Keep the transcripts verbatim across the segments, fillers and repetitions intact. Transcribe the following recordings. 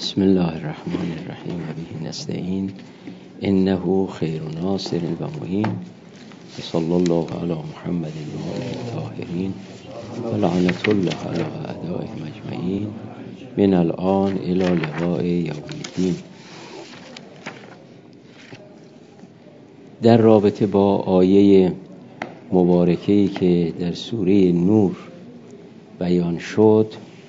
بسم الله الرحمن الرحیم و به نستعین انه خیر ناصر و معین و صلی الله علی محمد و آله الطاهرین و لعنت الله علی اعدائهم اجمعین من الان الی لقاء یوم الدین. در رابطه با آیه مبارکه‌ای که در سوره نور بیان شد،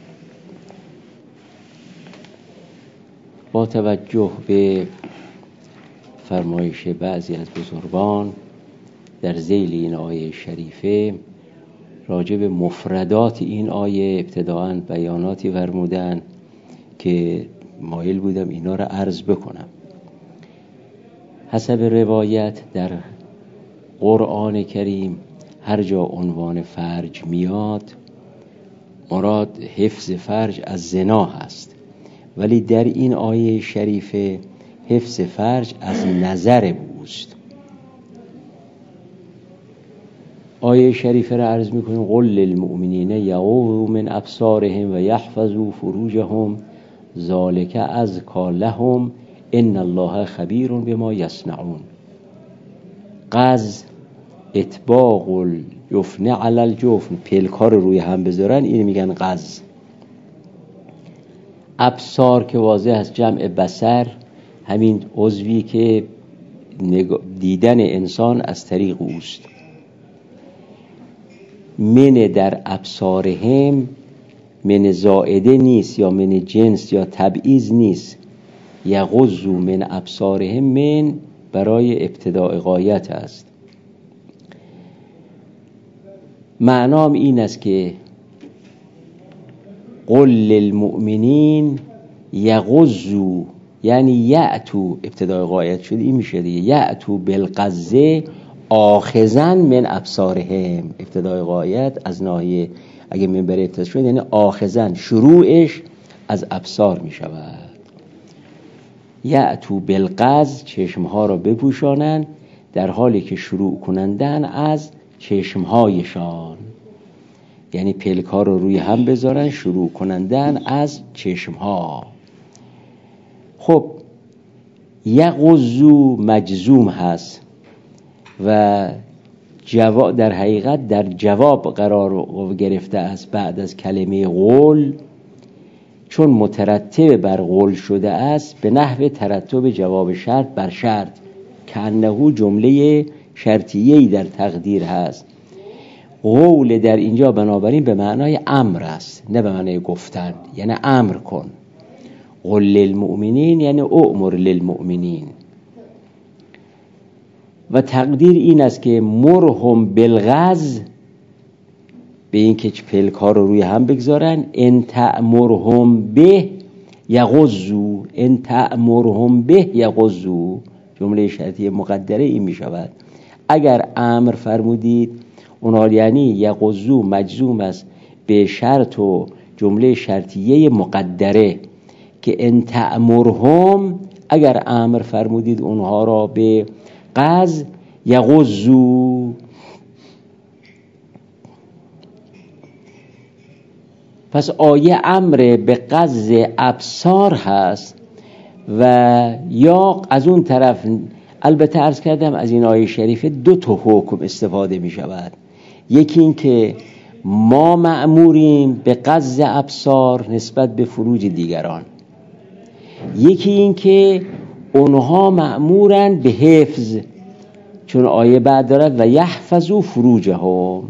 با توجه به فرمایش بعضی از بزرگان در ذیل این آیه شریفه راجع به مفردات این آیه ابتداءً بیاناتی فرمودند که مایل بودم اینا را عرض بکنم. حسب روایت در قرآن کریم هر جا عنوان فرج میاد مراد حفظ فرج از زنا هست، ولی در این آیه شریفه حفظ فرج از نظر بوست. آیه شریفه را عرض میکنیم: قل للمؤمنین یغضوا من ابصارهم و یحفظوا فروجهم ذلک ازکی لهم ان الله خبیر بما یصنعون. قز اطباق الجفن علی الجفن، پلکار روی هم بذارن، این میگن قز. ابصار که واضح است جمع بصر، همین عضوی که دیدن انسان از طریق اوست. من در ابصارهم من زائده نیست یا من جنس یا تبعیض نیست. یغضوا من ابصارهم من برای ابتداء غایت است. معنام این است که قل للمؤمنین یغضوا، یعنی یأتوا، ابتداء غایت شد، این میشه دیگه، یأتوا بالغض آخذا من ابصارهم. ابتداء غایت از ناحیه اگه منبر ابتدا شد یعنی آخذا، شروعش از ابصار میشود. یأتوا بالغض، چشمها را بپوشانند در حالی که شروع کنندن از چشمهایشان، یعنی پلک‌ها رو روی هم بذارن، شروع کنندن از چشم‌ها. خب یغضوا مجزوم هست و جواب در حقیقت در جواب قرار گرفته است بعد از کلمه قول، چون مترتب بر قول شده است به نحو ترتب جواب شرط بر شرط، که انه جمله شرطیه‌ای در تقدیر هست. قول در اینجا بنابراین به معنای امر است، نه به معنای گفتن، یعنی امر کن. قل للمؤمنین یعنی اؤمر للمؤمنین. و تقدیر این است که مرهم بالغض، به این که پلک‌ها رو روی هم بگذارن، ان تأمرهم به یغضوا، ان تأمرهم به یغضوا، جمله شرطیه مقدره این می شود. اگر امر فرمودید اونها، یعنی یغضوا مجزوم است به شرط و جمله شرطیه مقدره که ان تأمرهم، اگر امر فرمودید اونها را به قز یغضوا. پس آیه امر به قز ابصار هست و یا از اون طرف، البته عرض کردم از این آیه شریفه دو تا حکم استفاده می شود. یکی این که ما مأموریم به قز ابصار نسبت به فروج دیگران، یکی این که اونها مأمورن به حفظ، چون آیه بعد دارد و یحفظوا فروجهم،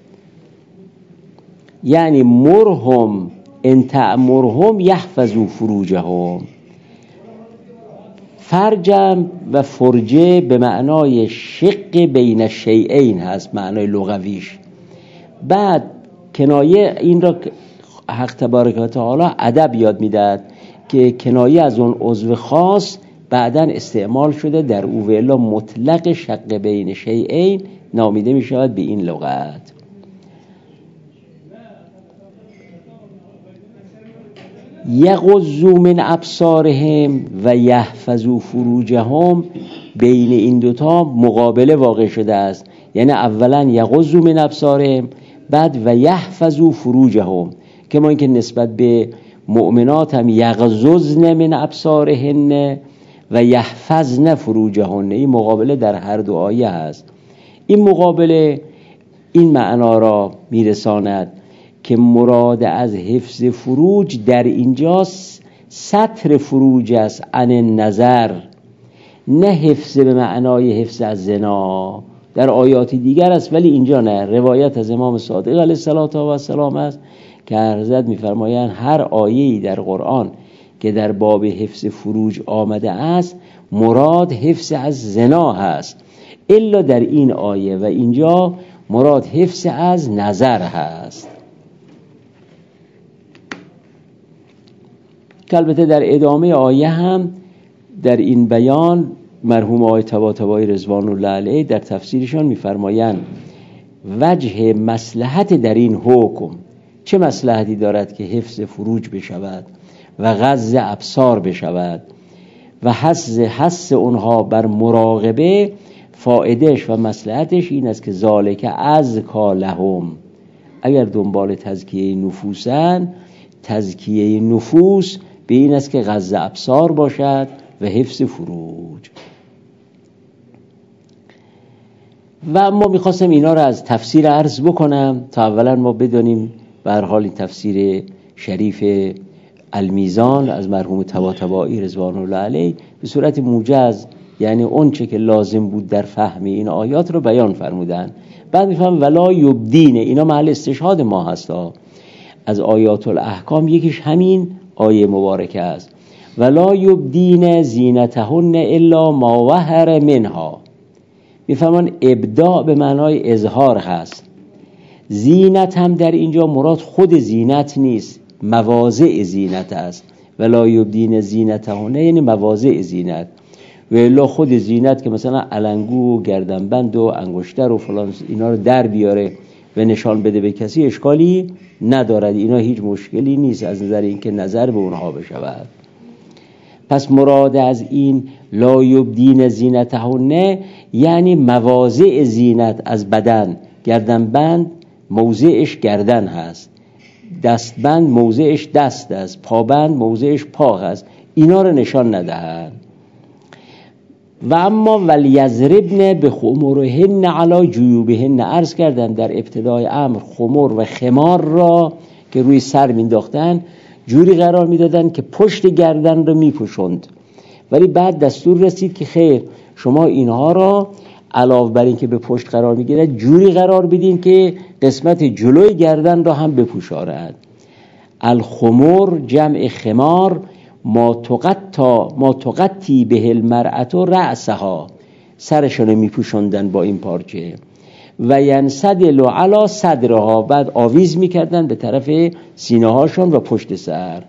یعنی مرهم ان تأمرهم یحفظوا فروجهم. فرجم و فرجه به معنای شق بین الشیئین هست، معنای لغویش. بعد کنایه این را حق تبارک و تعالی ادب یاد میداد که کنایه از اون عضو خاص بعداً استعمال شده در او، و الا مطلق شق بین شیئین نامیده می شود به این لغت. یغضوا من ابصارهم و یحفظوا فروجهم، بین این دوتا مقابله واقع شده است، یعنی اولا یغضوا من ابصارهم، بعد و یحفظوا فروجهم، که ما اینکه نسبت به مؤمنات هم یغضضن من ابصارهن و یحفظن فروجهن. این مقابله در هر دو آیه هست. این مقابله این معنا را میرساند که مراد از حفظ فروج در اینجا ستر فروج است عن نظر، نه حفظ به معنای حفظ از زنا. در آیات دیگر است ولی اینجا نه. روایت از امام صادق علیه السلام است که حضرت میفرمایند هر آیه‌ای در قرآن که در باب حفظ فروج آمده است مراد حفظ از زنا هست، الا در این آیه و اینجا مراد حفظ از نظر هست. که البته در ادامه آیه هم در این بیان مرحوم آقای طباطبایی رضوان الله علیه در تفسیرشان میفرمایند وجه مصلحت در این حکم چه مصلحتی دارد که حفظ فروج بشود و غض ابصار بشود و حث حث اونها بر مراقبه. فایدهش و مصلحتش این است که ذالک ازکی لهم، اگر دنبال تزکیه نفوسن، تزکیه نفوس به این است که غض ابصار باشد و حفظ فروج. و ما میخواستم اینا رو از تفسیر عرض بکنم تا اولا ما بدانیم به هر حال این تفسیر شریف المیزان از مرحوم طباطبایی رضوان الله علیه به صورت موجز، یعنی اون چه که لازم بود در فهم این آیات رو بیان فرمودن. بعد میفهم ولا یبدین، اینا محل استشهاد ما هستا از آیات الاحکام، یکیش همین آیه مبارکه است ولا یبدین زینتهن الا ما ظهر منها. میفهمن ابداع به معنای اظهار هست. زینت هم در اینجا مراد خود زینت نیست، مواضع زینت است. ولا یبدین زینتهن یعنی مواضع زینت، و الا خود زینت که مثلا علنگو و گردنبند و انگشتر و فلان اینا رو در بیاره و نشان بده به کسی اشکالی ندارد. اینا هیچ مشکلی نیست از نظر اینکه نظر به اونها بشود. پس مراد از این لا یبدین زینتهن یعنی مواضع زینت از بدن. گردنبند موضعش گردن هست، دستبند موضعش دست است، پابند موضعش پا هست. اینا رو نشان ندهند. و اما ولیضربن بخمرهن علی جیوبهن، عرض کردن در ابتدای امر خمر و خمار را که روی سر مینداختن جوری قرار میدادن که پشت گردن رو میپوشوند، ولی بعد دستور رسید که خیر شما اینها را علاوه بر این که به پشت قرار میگیرد جوری قرار بدین که قسمت جلوی گردن را هم بپوشاند. الخمر جمع خمار ما تقطع ما تقطی به المرأة رأسها، سرشون میپوشوندن با این پارچه. و ینسدل علی صدرها، بعد آویز میکردن به طرف سینه هاشون و پشت سر.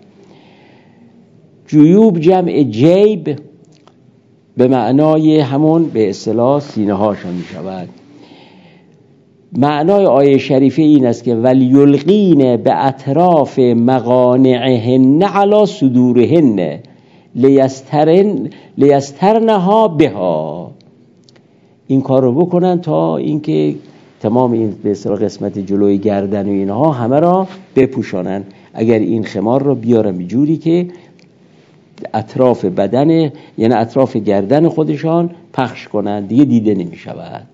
جیوب جمع جیب به معنای همون به اصطلاح سینه هاشون میشود. معنای آیه شریفه این است که ولیلقین به اطراف مغانعهن علی صدورهن لیسترن لیسترنها بها، این کار رو بکنن تا اینکه تمام این به اصطلاح قسمت جلوی گردن و اینها همه را بپوشانن. اگر این خمار رو بیارن به جوری که اطراف بدن یعنی اطراف گردن خودشان پخش کنن دیگه دیده نمی شود.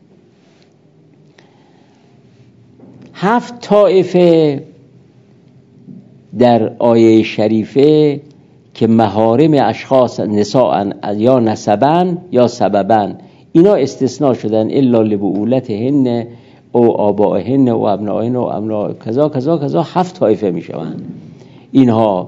هفت طائفه در آیه شریفه که محارم اشخاص نساء یا نسبن یا سببن، اینا استثناء شدن الا لبعولتهن او آبائهن و ابنائهن و ابناء کذا کذا کذا. هفت طائفه می شوند اینها.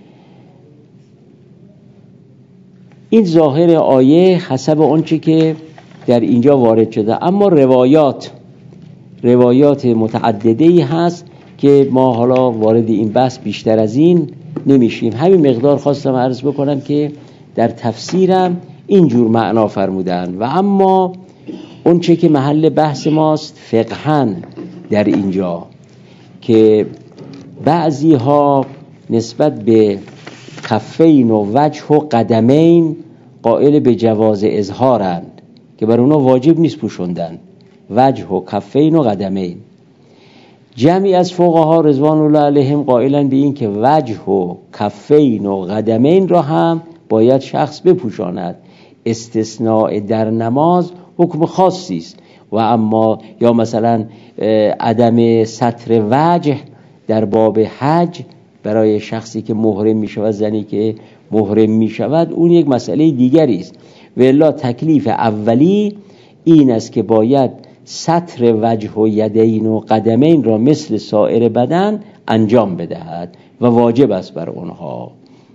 این ظاهر آیه حسب آنچه که در اینجا وارد شده، اما روایات روایات متعدده‌ای هست که ما حالا وارد این بحث بیشتر از این نمیشیم. همین مقدار خواستم عرض بکنم که در تفسیرم اینجور معنا فرمودن. و اما اون چه که محل بحث ماست فقهن در اینجا که بعضی ها نسبت به کفین و وجه و قدمین قائل به جواز اظهارند که بر اونا واجب نیست پوشوندن وجه و کفین و قدمین. جمعی از فقها رضوان الله علیهم قائلن به این که وجه و کفین و قدمین را هم باید شخص بپوشاند. استثناء در نماز حکم خاصی است و اما یا مثلا عدم ستر وجه در باب حج برای شخصی که محرم می شود، زنی که محرم می شود، اون یک مسئله دیگری است. و الا تکلیف اولی این است که باید ستر وجه و یدین و قدمین را مثل سایر بدن انجام بدهد و واجب است بر آنها.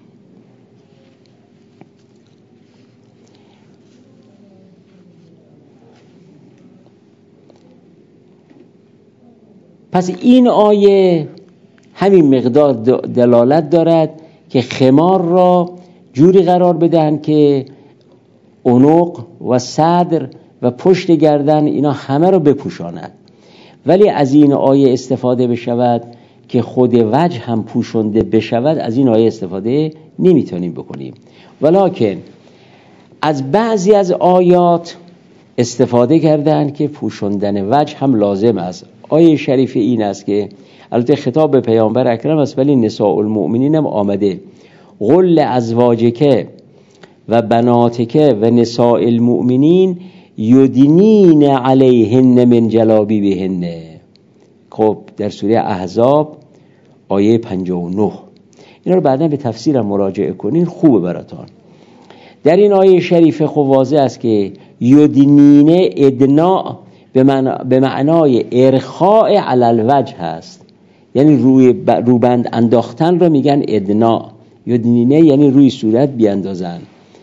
پس این آیه همین مقدار دلالت دارد که خمار را جوری قرار بدهند که عنق و صدر و پشت گردن اینا همه رو بپوشاند. ولی از این آیه استفاده بشود که خود وجه هم پوشونده بشود، از این آیه استفاده نمیتونیم بکنیم. ولکن از بعضی از آیات استفاده کردن که پوشوندن وجه هم لازم است. آیه شریفه این است که البته خطاب به پیامبر اکرم است، ولی نساء المؤمنین هم آمده قل ازواجک و بناتک و نساء المؤمنین یدنین علیهن من جلابیبهن. خب در سوره احزاب آیه پنجاه و نه اینا رو بعدا به تفسیرم مراجعه کنین، خوبه براتون. در این آیه شریفه خب واضح است که یدنین ادنا به معنای ارخاء علی الوجه هست، یعنی روی روبند انداختن رو میگن ادنا. یدنینه یعنی روی صورت بیاندازن.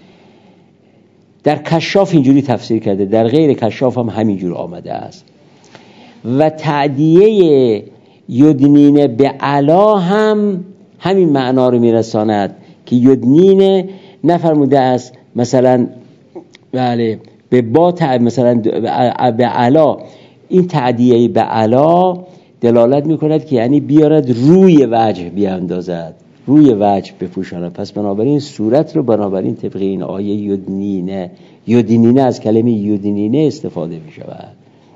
در کشاف اینجوری تفسیر کرده، در غیر کشاف هم همینجور آمده است. و تعدیه یدنینه به علا هم همین معنا رو میرساند که یدنینه نفرموده است مثلا بله به با مثلا به علا، این تعدیه به علا دلالت میکند که یعنی بیارد روی وجه بیاندازد، روی وجه بپوشاند. پس بنابراین صورت رو بنابراین طبق این آیه یدنینه یدنینه از کلمه یدنینه استفاده می شود.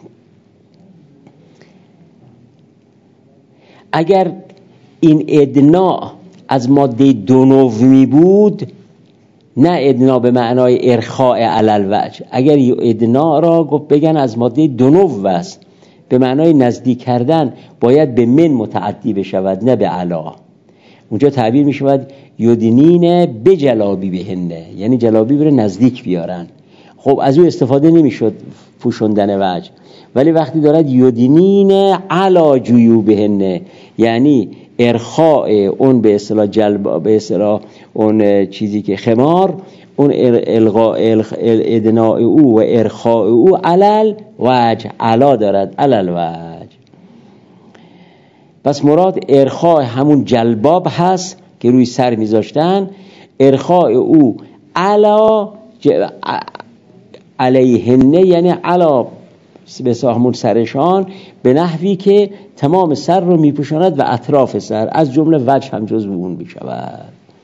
اگر این ادنا از ماده دونو می بود، نه ادنا به معنای ارخاء علی الوجه، اگر ادنا را گفت بگن از ماده دونو است به معنای نزدیک کردن، باید به من متعدی بشود نه به علا. اونجا تعبیر می شود یدنین به جلابی بهنه، یعنی جلابی بره نزدیک بیارن. خب از او استفاده نمی شد پوشوندن وجه، ولی وقتی دارد یدنین علا جیوبهنه یعنی ارخاء اون به اصطلاح جلب به اصطلاح اون چیزی که خمار، اون الغاء ادناء او و ارخاء او علل وجه، علا دارد علل وجه. پس مراد ارخاء همون جلباب هست که روی سر میذاشتن، ارخاء او علا علیهنه یعنی علا به همون سرشان، به نحوی که تمام سر رو میپوشاند و اطراف سر از جمله وجه هم جزو اون میشود.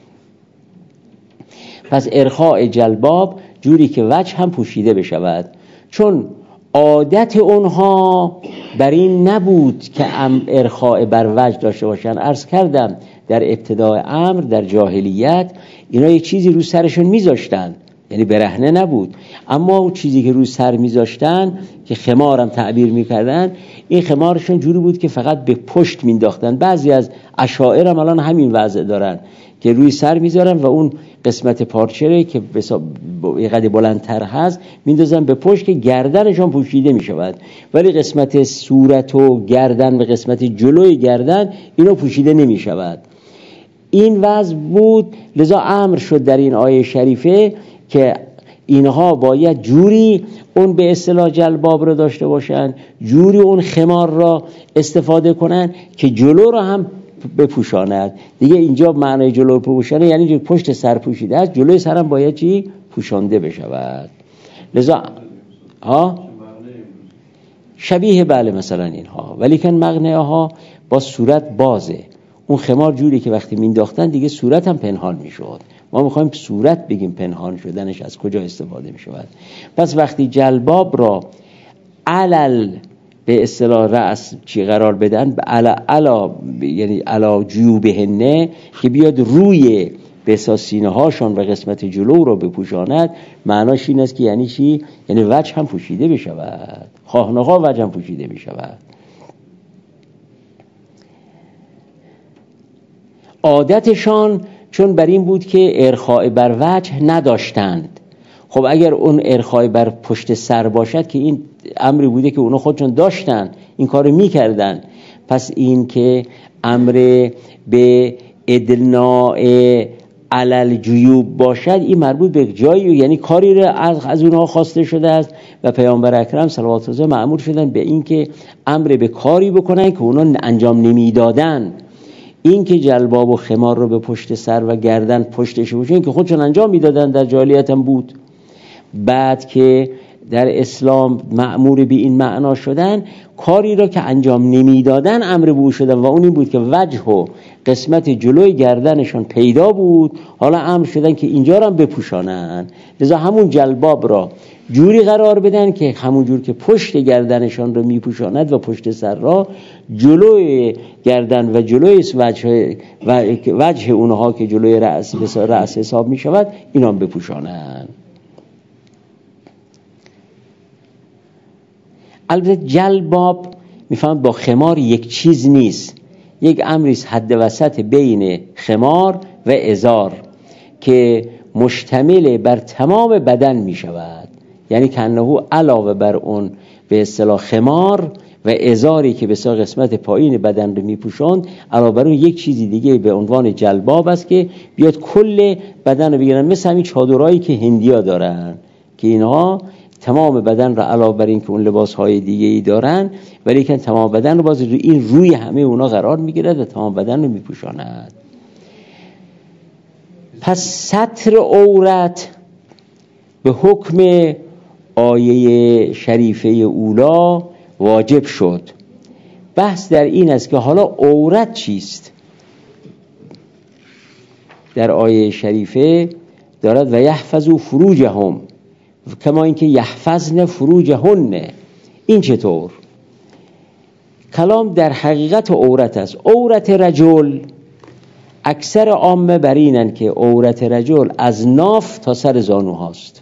پس ارخاء جلباب جوری که وجه هم پوشیده بشود، چون عادت اونها بر این نبود که ارخاء بر وجه داشته باشن. عرض کردم در ابتدای امر در جاهلیت اینا یک چیزی رو سرشون میذاشتن، یعنی برهنه نبود، اما اون چیزی که روی سر میذاشتن که خمارم تعبیر میکردن، این خمارشون جوری بود که فقط به پشت مینداختن. بعضی از اشاعره هم الان همین وضع دارن که روی سر میذارن و اون قسمت پارچه که یه قدر بلندتر هست میندازن به پشت که گردنشون پوشیده میشود، ولی قسمت صورت و گردن و قسمت جلوی گردن اینا پوشیده نمیشود. این وضع بود، لذا امر شد در این آیه شریفه که اینها باید جوری اون به اصطلاح جلباب رو داشته باشن، جوری اون خمار را استفاده کنن که جلو رو هم بپوشاند. دیگه اینجا معنی جلو پوشانه یعنی پشت سر پوشیده است، جلوی سر هم باید چی؟ پوشانده بشود. لذا ها شبیه بله مثلا اینها، ولی کن مغنه ها با صورت بازه. اون خمار جوری که وقتی مینداختن دیگه صورت هم پنهان میشد. ما میخوایم صورت بگیم پنهان شدنش از کجا استفاده میشود. پس وقتی جلباب را علل به اصطلاح رأس چی قرار بدن، علا علا یعنی علا جیوبهن، که بیاد روی به اساس سینه هاشون و قسمت جلو رو بپوشاند، معناش این است که یعنی چی؟ یعنی وجه هم پوشیده بشود، خواه نخواه وجه هم پوشیده بشود. عادتشان چون بر این بود که ارخاء بر وجه نداشتند. خب اگر اون ارخاء بر پشت سر باشد که این امری بوده که اونا خودشون داشتن این کارو میکردن، پس این که امر به ادناء علل جیوب باشد این مربوط به جایی، یعنی کاری را از, از اونها خواسته شده است و پیامبر اکرم صلوات الله مأمور شدن به این که امر به کاری بکنن که اونا انجام نمیدادن. این که جلباب و خمار رو به پشت سر و گردن پشتش باشن که خودشون انجام میدادن، در جاهلیت هم بود. بعد که در اسلام مأمور به این معنا شدن، کاری را که انجام نمیدادن امر به او شدن و اون این بود که وجه و قسمت جلوی گردنشان پیدا بود، حالا امر شدن که اینجا را هم بپوشانن. لذا همون جلباب را جوری قرار بدن که همون جور که پشت گردنشان رو میپوشاند و پشت سر را، جلوی گردن و جلوی وجه و وجه اونها که جلوی رأس رأس حساب میشود اینا هم بپوشانن. البته جلباب میفهمد با خمار یک چیز نیست، یک امریست حد وسط بین خمار و ازار که مشتمل بر تمام بدن میشود، یعنی کنهو علاوه بر اون به اصطلاح خمار و ازاری که به اصطلاح قسمت پایین بدن رو میپوشاند، علاوه بر اون یک چیزی دیگه به عنوان جلباب است که بیاد کل بدن رو بگیرن، مثل همین چادرایی که هندیا دارن که اینها تمام بدن را علاوه بر این که اون لباس‌های دیگه‌ای دارن، ولی که تمام بدن رو باز رو این روی همه اونا قرار میگیرد و تمام بدن رو میپوشاند. پس ستر عورت به حکم آیه شریفه اولا واجب شد. بحث در این است که حالا عورت چیست؟ در آیه شریفه دارد و یحفظوا فروجهم کما اینکه یحفظن فروجهن. این چطور؟ کلام در حقیقت عورت است. عورت رجل اکثر عامه بر اینن که عورت رجل از ناف تا سر زانوهاست.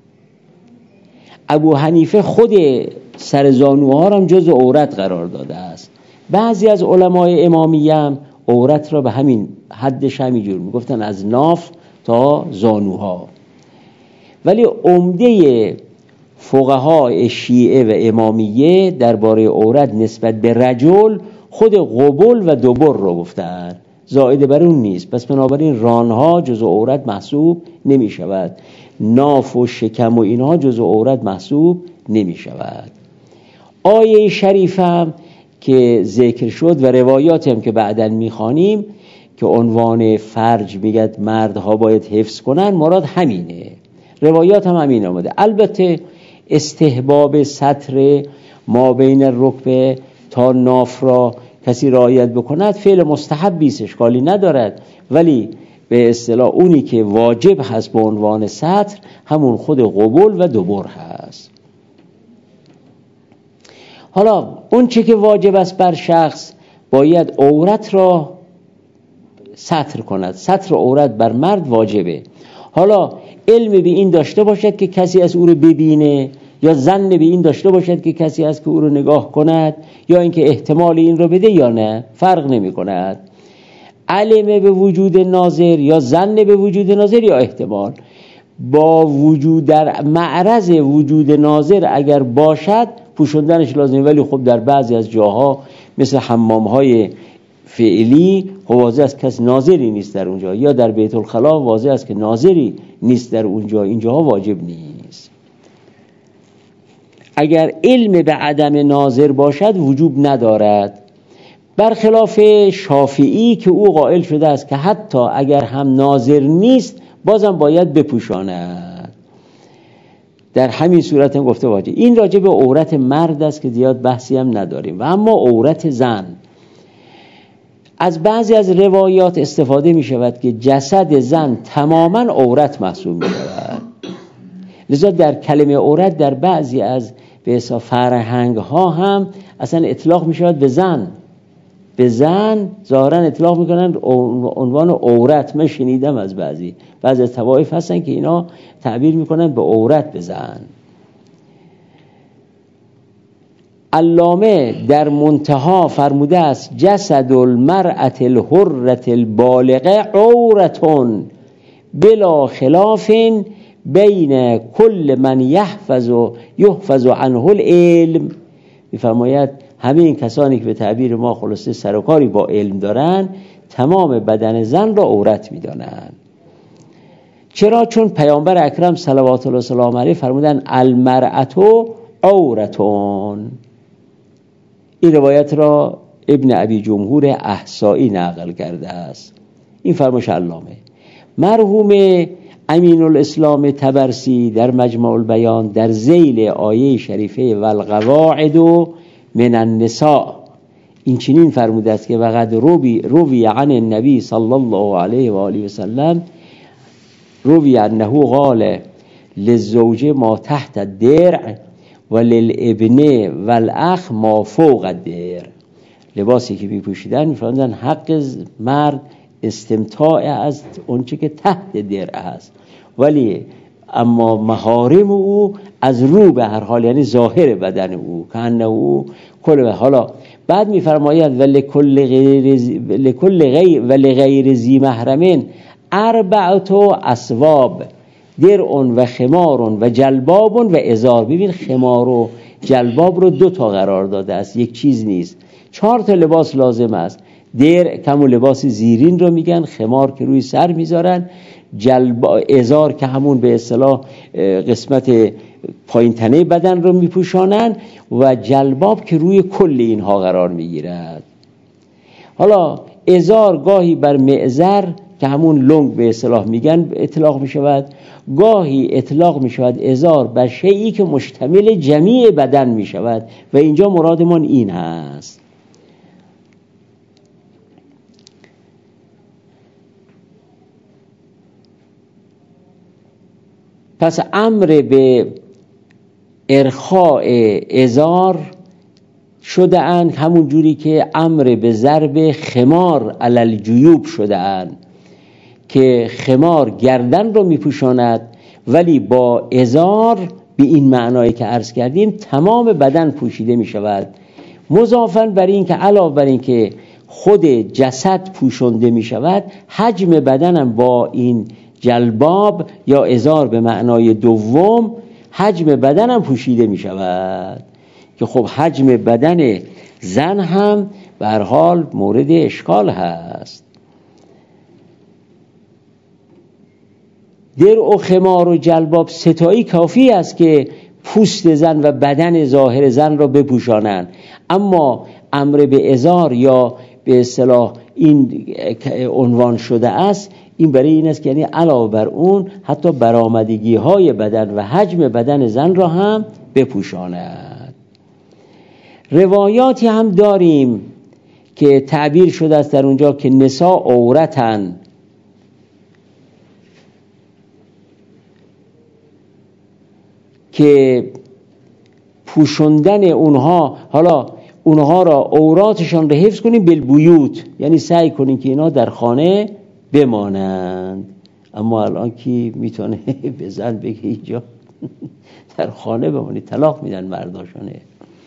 ابو حنیفه خود سر زانوها هم جز عورت قرار داده است. بعضی از علمای امامیه هم عورت را به همین حدش همینجور میگفتن، از ناف تا زانوها. ولی عمده فقهای شیعه و امامیه درباره عورت نسبت به رجل خود قبل و دبر رو گفتن، زائد بر اون نیست. پس بنابراین رانها جزء عورت محسوب نمی شود، ناف و شکم و اینها جزء عورت محسوب نمی شود. آیه شریف هم که ذکر شد و روایات هم که بعداً میخوانیم که عنوان فرج میگد مردها باید حفظ کنن، مراد همینه. روایات هم همین آمده. البته استحباب ستر ما بین رکبه تا ناف را کسی رعایت بکند فعل مستحبی است، اشکالی ندارد، ولی به اصطلاح اونی که واجب هست به عنوان ستر همون خود قبول و دبر هست. حالا اون چه که واجب است بر شخص باید عورت را ستر کند. ستر عورت بر مرد واجبه. حالا علم به این داشته باشد که کسی از او رو ببینه، یا ظن به این داشته باشد که کسی از که او رو نگاه کند، یا اینکه احتمال این رو بده یا نه، فرق نمی کند. علم به وجود ناظر یا ظن به وجود ناظر یا احتمال، با وجود در معرض وجود ناظر اگر باشد پوشوندنش لازمه. ولی خب در بعضی از جاها مثل حمام‌های فعلی خب واضح است کس ناظری نیست در اونجا، یا در بیت الخلا واضح است که ناظری نیست در اونجا، اینجاها واجب نیست. اگر علم به عدم ناظر باشد وجوب ندارد، برخلاف شافعی که او قائل شده است که حتی اگر هم ناظر نیست بازم باید بپوشاند. در همین صورت هم گفته واجب. این راجع به عورت مرد است که زیاد بحثی هم نداریم. و اما عورت زن، از بعضی از روایات استفاده می شود که جسد زن تماما عورت محسوب می شود. لذا در کلمه عورت در بعضی از به حساب فرهنگ ها هم اصلا اطلاق می شود به زن، به زن ظاهرا اطلاق میکنن عنوان عورت. من شنیدم از بعضی بعضی از طوایف هستن که اینا تعبیر میکنن به عورت به زن. علامه در منتها فرموده است جسد المرأة الحرة البالغه عورتون بلا خلاف بین کل من یحفظ و یحفظ عنه العلم. میفرماید همه این کسانی که به تعبیر ما خلاصه سر و کاری با علم دارن تمام بدن زن را عورت میدانند. چرا؟ چون پیامبر اکرم صلوات الله وسلام علیه فرمودن المرأة عورتون. این روایت را ابن ابی جمهور احصایی نقل کرده است. این فرمایش علامه. مرحوم امین الاسلام طبرسی در مجمع البیان در ذیل آیه شریفه والقواعد من النساء این چنین فرموده است که وقد روی روی عن النبی صلی الله علیه و آله و سلم روی انه قال للزوج ما تحت الدرع وللابن والاخ ما فوق الدرع. لباسی که میپوشیدن میفرمودن حق مرد استمتاع از اونچه که تحت درع است، ولی اما محارم او از رو به هر حال، یعنی ظاهر بدن او که انه او کل. حالا بعد میفرماید ولکل غیر لکل غیر ولغیر ذی محرم اربعه اسواب درع و خمار و جلباب و ازار. ببین خمار و جلباب رو دو تا قرار داده است، یک چیز نیست. چهار تا لباس لازم است. درع که همون لباس زیرین رو میگن، خمار که روی سر میذارن، جلباب ازار که همون به اصطلاح قسمت پایین تنه بدن رو میپوشانن و جلباب که روی کل اینها قرار میگیرد. حالا ازار گاهی بر معذر که همون لنگ به اصطلاح میگن اطلاق میشود، گاهی اطلاق میشود ازار بر شیئی که مشتمل جمیع بدن میشود و اینجا مرادمان این هست. پس امر به ارخاء ازار شده اند همون جوری که امر به ضرب خمار علی الجیوب شده اند که خمار گردن رو میپوشاند، ولی با ازار به این معنایی که عرض کردیم تمام بدن پوشیده میشود. مضافاً بر این که علاوه بر این که خود جسد پوشانده میشود، حجم بدنم با این جلباب یا ازار به معنای دوم حجم بدنم پوشیده می شود که خب حجم بدن زن هم به هر حال مورد اشکال هست. درع و خمار و جلباب ستایی کافی است که پوست زن و بدن ظاهر زن را بپوشانند، اما امر به ازار یا به اصطلاح این عنوان شده است، این برای این است که یعنی علاوه بر اون حتی برآمدگی های بدن و حجم بدن زن را هم بپوشاند. روایاتی هم داریم که تعبیر شده است در اونجا که نساء عورتن، که پوشوندن اونها، حالا اونها را عوراتشان را حفظ کنیم بالبیوت، یعنی سعی کنیم که اینا در خانه بمانند. اما الان کی میتونه به زن بگه اینجا در خانه بمانی؟ طلاق میدن مرداشونه.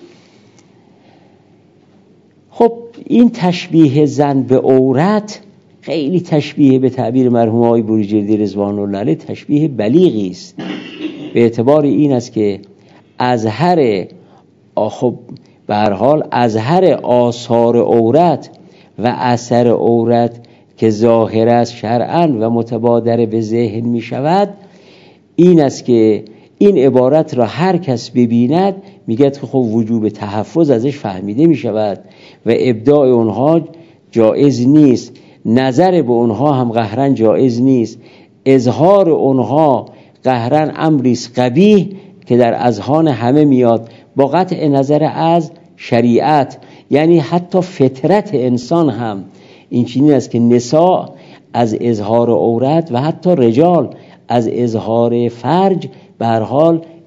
خب این تشبیه زن به عورت خیلی تشبیه به تعبیر مرحوم آقای بروجردی رضوان الله علیه تشبیه بلیغی است، به اعتبار این است که اظهر خب به هر حال اظهر آثار عورت و اثر عورت که ظاهر است شرعاً و متبادر به ذهن می شود، این است که این عبارت را هر کس ببیند میگه که خب وجوب تحفظ ازش فهمیده می شود و ابداع اونها جایز نیست، نظر به اونها هم قهرن جایز نیست، اظهار اونها قهرن امریست قبیح که در اذهان همه میاد با قطع نظر از شریعت. یعنی حتی فطرت انسان هم این چنین است که نساء از اظهار عورت و حتی رجال از اظهار فرج به هر حال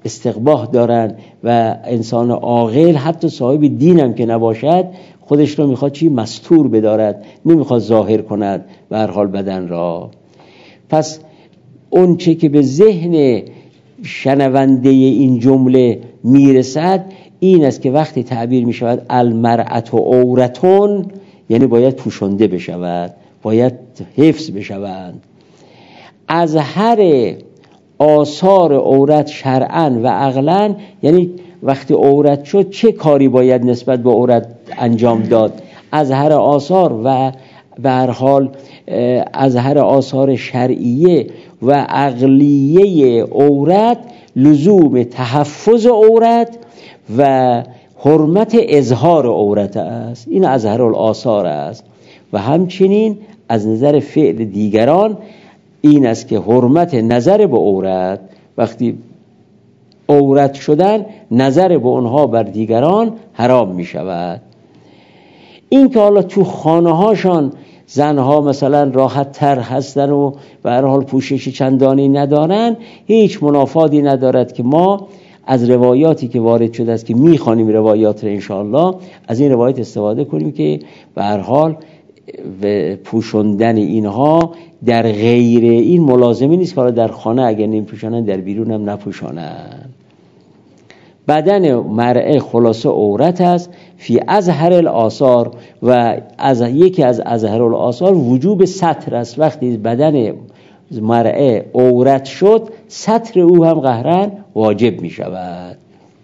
استقباح دارن و انسان عاقل حتی صاحب دین هم که نباشد خودش رو میخواد چی مستور بدارد، نمیخواد ظاهر کند به هر حال بدن را. پس اون چه که به ذهن شنونده این جمله میرسد این است که وقتی تعبیر میشود المرأة عورتون، یعنی باید پوشانده بشود، باید حفظ بشوند. از هر آثار عورت شرعاً و عقلاً، یعنی وقتی عورت شد چه کاری باید نسبت به عورت انجام داد. از هر آثار و به هر حال از هر آثار شرعیه و عقلیه عورت لزوم تحفظ عورت و حرمت اظهار عورت است. این اظهار الآثار است. و همچنین از نظر فعل دیگران این است که حرمت نظر به عورت، وقتی عورت شدن نظر به اونها بر دیگران حرام می شود. این که حالا تو خانه هاشان زنها مثلا راحت تر هستن و به هر حال پوشش چندانی ندارن، هیچ منافاتی ندارد که ما از روایاتی که وارد شده است که میخوانیم روایات رو انشاءالله از این روایت استفاده کنیم که به هر حال پوشوندن اینها در غیر این ملازمی نیست که در خانه اگر نمیپوشانن در بیرون هم نپوشانن. بدن مرأة خلاصه عورت است فی اظهر الآثار، و از یکی از اظهر الآثار وجوب ستر است. وقتی بدن مرأة عورت شد ستر او هم قهرن واجب می شود.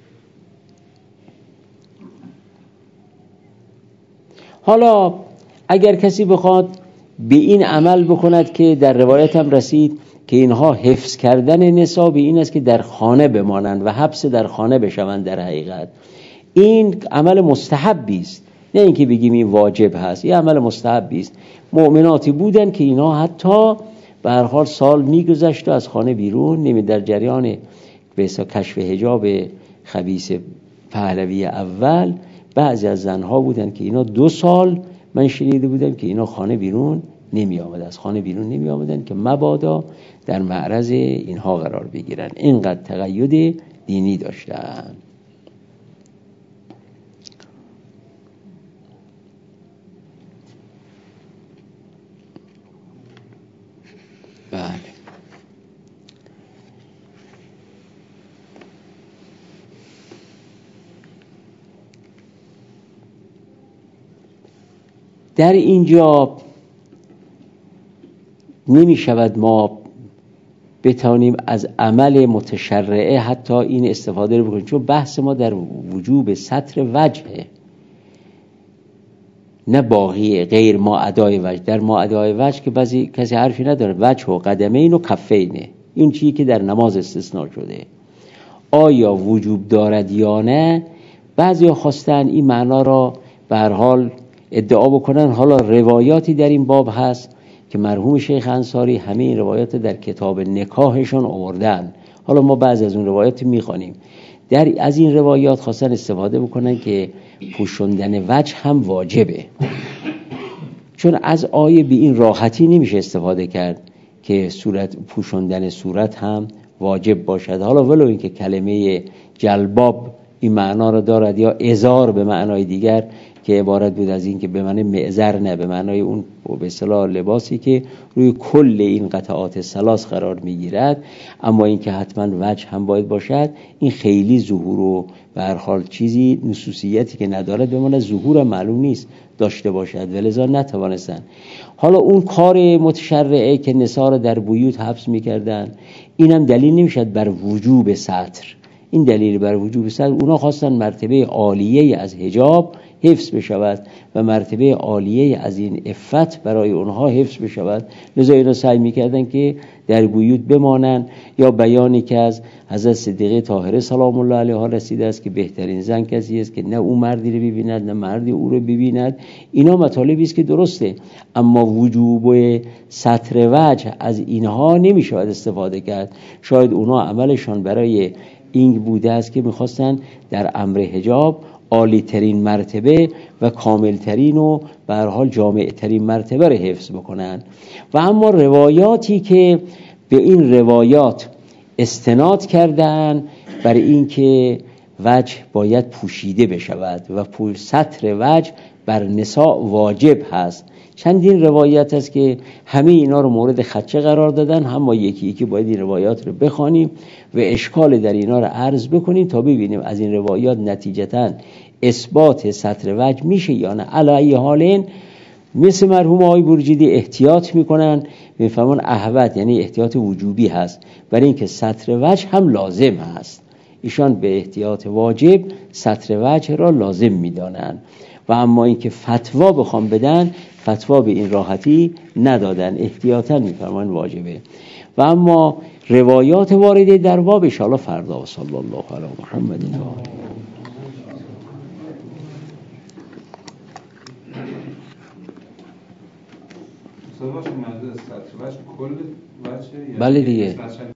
حالا اگر کسی بخواد به این عمل بکند که در روایت هم رسید که اینها حفظ کردن نساء به این است که در خانه بمانند و حبس در خانه بشوند، در حقیقت این عمل مستحبی است، نه اینکه بگیم این واجب هست. این عمل مستحبی است. مؤمناتی بودن که اینا حتی به هر حال سال میگذشت و از خانه بیرون نمی، در جریان به حساب کشف حجاب خبیث پهلوی اول بعضی از زنها بودن که اینا دو سال من شنیده بودم که اینا خانه بیرون نمی آمد، از خانه بیرون نمی آمدن که مبادا در معرض اینها قرار بگیرن. اینقدر تقید دینی داشتن. بله. در اینجا نمی شود ما بتانیم از عمل متشرعه حتی این استفاده رو بکنیم، چون بحث ما در وجوب ستر وجهه، نه باقی غیر ما ادای وجه. در ما ادای وجه که بعضی کسی حرفی نداره، وجه و قدمین و کفینه، این چیزی که در نماز استثناء شده آیا وجوب دارد یا نه. بعضی ها خواستن این معنا را به هر حال ادعا بکنن. حالا روایاتی در این باب هست که مرحوم شیخ انصاری همه این روایات در کتاب نکاحشون آوردن. حالا ما بعضی از اون روایات میخوانیم. در از این روایات خواستن استفاده بکنن که پوشوندن وجه هم واجبه، چون از آیه به این راحتی نمیشه استفاده کرد که صورت پوشوندن صورت هم واجب باشد. حالا ولو این که کلمه جلباب این معنا رو دارد یا ازار به معنای دیگر که عبارت بود از این که به معنی معذر، نه به معنای اون به اصطلاح لباسی که روی کل این قطعات ثلاث قرار میگیرد. اما این که حتما وجه هم باید باشد این خیلی ظهور و به هر حال چیزی نصوصیتی که ندارد بماند، ظهور هم معلوم نیست داشته باشد ولذا نتوانستن. حالا اون کار متشرعه که نساء را در بیوت حبس میکردن اینم دلیل نمیشد بر وجوب ستر. این دلیل بر وجوب ستر، اونا خواستن مرتبه عالیه از حجاب حفظ بشود و مرتبه عالیه از این عفت برای اونها حفظ بشود، لذا اینا سعی میکردن که در بیوت بمانن. یا بیانی که از حضرت صدیقه طاهره سلام الله علیها رسیده است که بهترین زن کسی است که نه او مردی رو ببیند نه مردی او رو ببیند. اینا مطالبی است که درسته، اما وجوب ستر وجه از اینها نمیشود استفاده کرد. شاید اونا عملشان برای این بوده است که میخواستن در امر حجاب عالی ترین مرتبه و کامل ترین و به هر حال جامع ترین مرتبه رو حفظ بکنن. و اما روایاتی که به این روایات استناد کردن برای اینکه وجه باید پوشیده بشود و پول ستر وجه بر نساء واجب هست. چندین روایت هست که همه اینا رو مورد خدشه قرار دادن. هم ما یکی یکی باید این روایات رو بخوانیم و اشکال در اینا رو عرض بکنیم تا ببینیم از این روایات نتیجتاً اثبات ستر وجه میشه یا نه. علی حالین مثل مرحوم آقای برجیدی احتیاط میکنن، میفهمون احوط یعنی احتیاط وجوبی هست، برای اینکه ستر وجه هم لازم هست. ایشان به احتیاط واجب ستر وجه را لازم میدانن و اما اینکه فتوا بخوام بدن، فتوا به این راحتی ندادن، احتیاطاً میفرمان واجبه. و اما روایات وارده در باب ان شاء الله فردا. صلی الله علی محمد و آله. سوال منظور سطر وجه کل وجه، بله دیگه.